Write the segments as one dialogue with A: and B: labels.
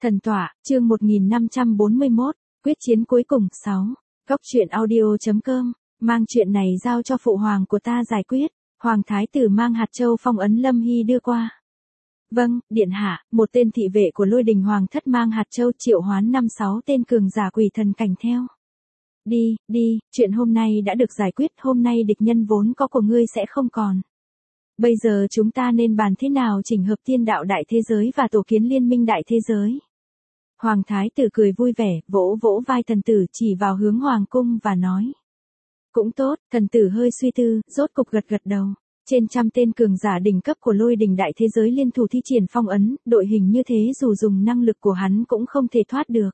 A: Thần tọa, chương 1541, quyết chiến cuối cùng, 6. Góc truyện audio.com, mang chuyện này giao cho phụ hoàng của ta giải quyết. Hoàng thái tử mang hạt châu phong ấn Lâm Hy đưa qua. Vâng, điện hạ, một tên thị vệ của Lôi Đình hoàng thất mang hạt châu triệu hoán 5-6 tên cường giả quỷ thần cảnh theo. Đi, chuyện hôm nay đã được giải quyết, hôm nay địch nhân vốn có của ngươi sẽ không còn. Bây giờ chúng ta nên bàn thế nào chỉnh hợp tiên đạo đại thế giới và tổ kiến liên minh đại thế giới. Hoàng thái tử cười vui vẻ, vỗ vỗ vai thần tử chỉ vào hướng hoàng cung và nói. Cũng tốt, thần tử hơi suy tư, rốt cục gật đầu. Trên trăm tên cường giả đỉnh cấp của Lôi Đình đại thế giới liên thủ thi triển phong ấn, đội hình như thế dù dùng năng lực của hắn cũng không thể thoát được.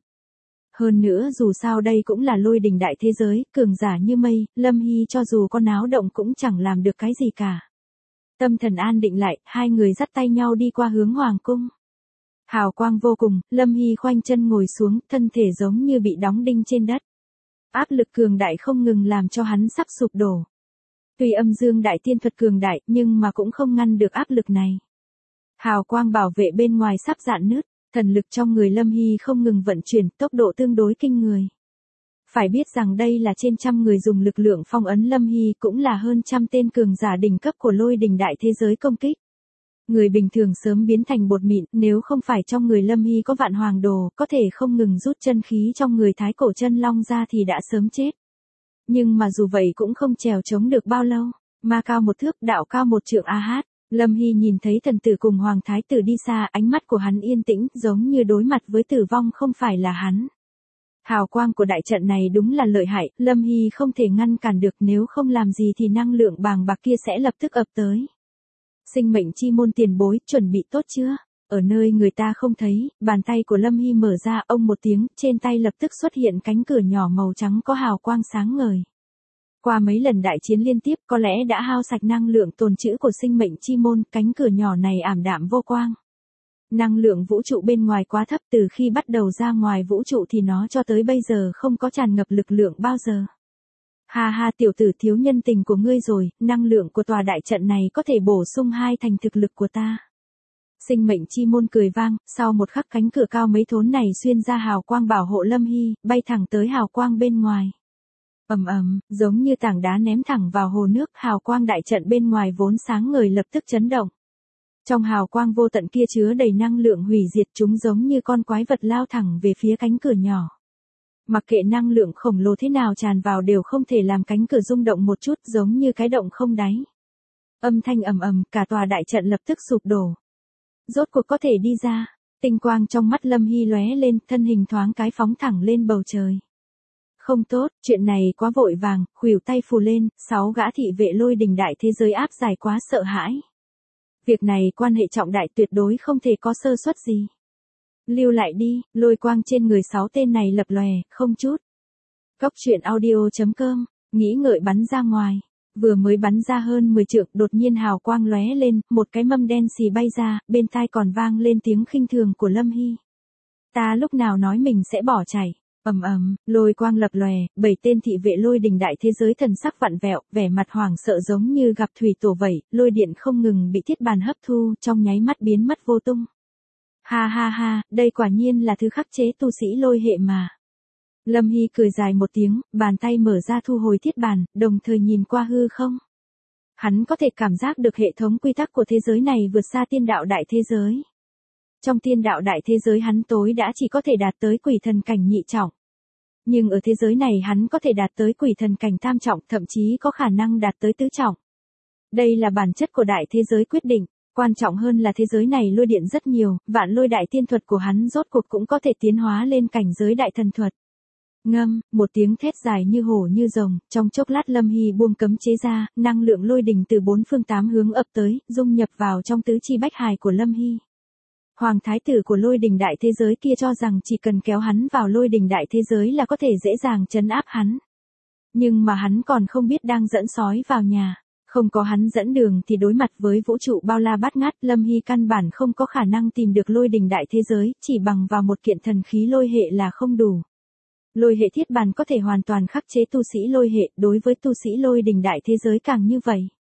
A: Hơn nữa dù sao đây cũng là Lôi Đình đại thế giới, cường giả như mây, Lâm Hy cho dù có náo động cũng chẳng làm được cái gì cả. Tâm thần an định lại, hai người dắt tay nhau đi qua hướng hoàng cung. Hào quang vô cùng, Lâm Hy khoanh chân ngồi xuống, thân thể giống như bị đóng đinh trên đất. Áp lực cường đại không ngừng làm cho hắn sắp sụp đổ. Tuy âm dương đại tiên thuật cường đại, nhưng mà cũng không ngăn được áp lực này. Hào quang bảo vệ bên ngoài sắp rạn nứt, thần lực trong người Lâm Hy không ngừng vận chuyển, tốc độ tương đối kinh người. Phải biết rằng đây là trên trăm người dùng lực lượng phong ấn Lâm Hy, cũng là hơn trăm tên cường giả đỉnh cấp của Lôi Đình đại thế giới công kích. Người bình thường sớm biến thành bột mịn, nếu không phải trong người Lâm Hy có vạn hoàng đồ, có thể không ngừng rút chân khí trong người thái cổ chân long ra thì đã sớm chết. Nhưng mà dù vậy cũng không trèo chống được bao lâu, ma cao một thước, đạo cao một trượng a hát. Lâm Hy nhìn thấy thần tử cùng hoàng thái tử đi xa, ánh mắt của hắn yên tĩnh, giống như đối mặt với tử vong không phải là hắn. Hào quang của đại trận này đúng là lợi hại, Lâm Hy không thể ngăn cản được, nếu không làm gì thì năng lượng bàng bạc kia sẽ lập tức ập tới. Sinh mệnh chi môn tiền bối, chuẩn bị tốt chưa? Ở nơi người ta không thấy, bàn tay của Lâm Hy mở ra, ông một tiếng, trên tay lập tức xuất hiện cánh cửa nhỏ màu trắng có hào quang sáng ngời. Qua mấy lần đại chiến liên tiếp, có lẽ đã hao sạch năng lượng tồn trữ của sinh mệnh chi môn, cánh cửa nhỏ này ảm đạm vô quang. Năng lượng vũ trụ bên ngoài quá thấp, từ khi bắt đầu ra ngoài vũ trụ thì nó cho tới bây giờ không có tràn ngập lực lượng bao giờ. Ha tiểu tử, thiếu nhân tình của ngươi rồi, năng lượng của tòa đại trận này có thể bổ sung 2 thành thực lực của ta. Sinh mệnh chi môn cười vang, sau một khắc cánh cửa cao mấy thốn này xuyên ra hào quang bảo hộ Lâm Hy, bay thẳng tới hào quang bên ngoài. Ầm, giống như tảng đá ném thẳng vào hồ nước, hào quang đại trận bên ngoài vốn sáng ngời lập tức chấn động. Trong hào quang vô tận kia chứa đầy năng lượng hủy diệt, chúng giống như con quái vật lao thẳng về phía cánh cửa nhỏ. Mặc kệ năng lượng khổng lồ thế nào tràn vào đều không thể làm cánh cửa rung động một chút, giống như cái động không đáy. Âm thanh ầm, cả tòa đại trận lập tức sụp đổ. Rốt cuộc có thể đi ra, tinh quang trong mắt Lâm Hy lóe lên, thân hình thoáng cái phóng thẳng lên bầu trời. Không tốt, chuyện này quá vội vàng, khuỷu tay phù lên, 6 gã thị vệ Lôi Đình đại thế giới áp giải quá sợ hãi. Việc này quan hệ trọng đại, tuyệt đối không thể có sơ suất gì. Lưu lại đi, lôi quang trên người 6 tên này lập lòe, không chút. Góc truyện audio.com, nghĩ ngợi bắn ra ngoài. Vừa mới bắn ra hơn 10 trượng, đột nhiên hào quang lóe lên, một cái mâm đen xì bay ra, bên tai còn vang lên tiếng khinh thường của Lâm Hy. Ta lúc nào nói mình sẽ bỏ chạy. Ầm, lôi quang lập lòe, 7 tên thị vệ Lôi Đình đại thế giới thần sắc vặn vẹo, vẻ mặt hoảng sợ giống như gặp thủy tổ vậy, lôi điện không ngừng bị thiết bàn hấp thu, trong nháy mắt biến mất vô tung. Ha, đây quả nhiên là thứ khắc chế tu sĩ lôi hệ mà. Lâm Hy cười dài một tiếng, bàn tay mở ra thu hồi thiết bàn, đồng thời nhìn qua hư không. Hắn có thể cảm giác được hệ thống quy tắc của thế giới này vượt xa tiên đạo đại thế giới. Trong tiên đạo đại thế giới hắn tối đã chỉ có thể đạt tới quỷ thần cảnh nhị trọng. Nhưng ở thế giới này hắn có thể đạt tới quỷ thần cảnh tam trọng, thậm chí có khả năng đạt tới tứ trọng. Đây là bản chất của đại thế giới quyết định. Quan trọng hơn là thế giới này lôi điện rất nhiều, vạn lôi đại tiên thuật của hắn rốt cuộc cũng có thể tiến hóa lên cảnh giới đại thần thuật. Ngâm, một tiếng thét dài như hổ như rồng, trong chốc lát Lâm Hy buông cấm chế ra, năng lượng lôi đình từ 4 phương 8 hướng ập tới, dung nhập vào trong tứ chi bách hài của Lâm Hy. Hoàng thái tử của Lôi Đình đại thế giới kia cho rằng chỉ cần kéo hắn vào Lôi Đình đại thế giới là có thể dễ dàng trấn áp hắn. Nhưng mà hắn còn không biết đang dẫn sói vào nhà. Không có hắn dẫn đường thì đối mặt với vũ trụ bao la bát ngát, Lâm Hy căn bản không có khả năng tìm được Lôi Đình đại thế giới, chỉ bằng vào một kiện thần khí lôi hệ là không đủ. Lôi hệ thiết bàn có thể hoàn toàn khắc chế tu sĩ lôi hệ, đối với tu sĩ Lôi Đình đại thế giới càng như vậy.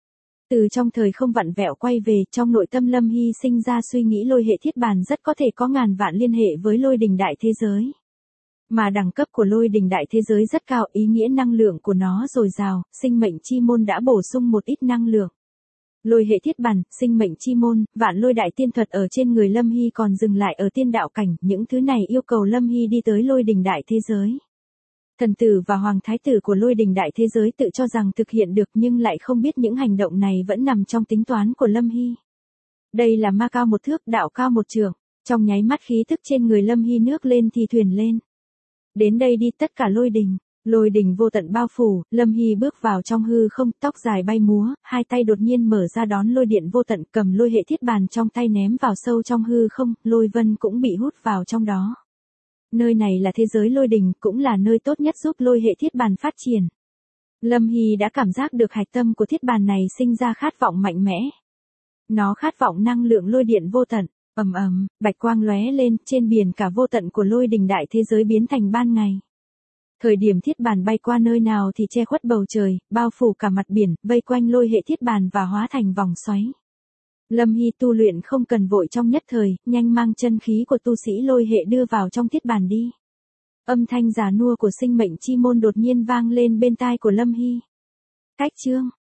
A: Từ trong thời không vặn vẹo quay về, trong nội tâm Lâm Hy sinh ra suy nghĩ lôi hệ thiết bàn rất có thể có ngàn vạn liên hệ với lôi đình đại thế giới. Mà đẳng cấp của lôi đình đại thế giới rất cao, ý nghĩa năng lượng của nó dồi dào, sinh mệnh chi môn đã bổ sung một ít năng lượng. Lôi hệ thiết bàn, sinh mệnh chi môn, vạn lôi đại tiên thuật ở trên người Lâm Hy còn dừng lại ở tiên đạo cảnh, những thứ này yêu cầu Lâm Hy đi tới lôi đình đại thế giới. Thần tử và hoàng thái tử của lôi đình đại thế giới tự cho rằng thực hiện được nhưng lại không biết những hành động này vẫn nằm trong tính toán của Lâm Hy. Đây là ma cao một thước, đạo cao một trượng, trong nháy mắt khí thức trên người Lâm Hy nước lên thì thuyền lên. Đến đây đi tất cả lôi đình vô tận bao phủ, Lâm Hy bước vào trong hư không, tóc dài bay múa, hai tay đột nhiên mở ra đón lôi điện vô tận, cầm lôi hệ thiết bàn trong tay ném vào sâu trong hư không, lôi vân cũng bị hút vào trong đó. Nơi này là thế giới lôi đình, cũng là nơi tốt nhất giúp lôi hệ thiết bàn phát triển. Lâm Hy đã cảm giác được hạch tâm của thiết bàn này sinh ra khát vọng mạnh mẽ. Nó khát vọng năng lượng lôi điện vô tận, ầm ầm, bạch quang lóe lên, trên biển cả vô tận của lôi đình đại thế giới biến thành ban ngày. Thời điểm thiết bàn bay qua nơi nào thì che khuất bầu trời, bao phủ cả mặt biển, vây quanh lôi hệ thiết bàn và hóa thành vòng xoáy. Lâm Hy tu luyện không cần vội trong nhất thời, nhanh mang chân khí của tu sĩ lôi hệ đưa vào trong thiết bàn đi. Âm thanh già nua của sinh mệnh chi môn đột nhiên vang lên bên tai của Lâm Hy. Cách chương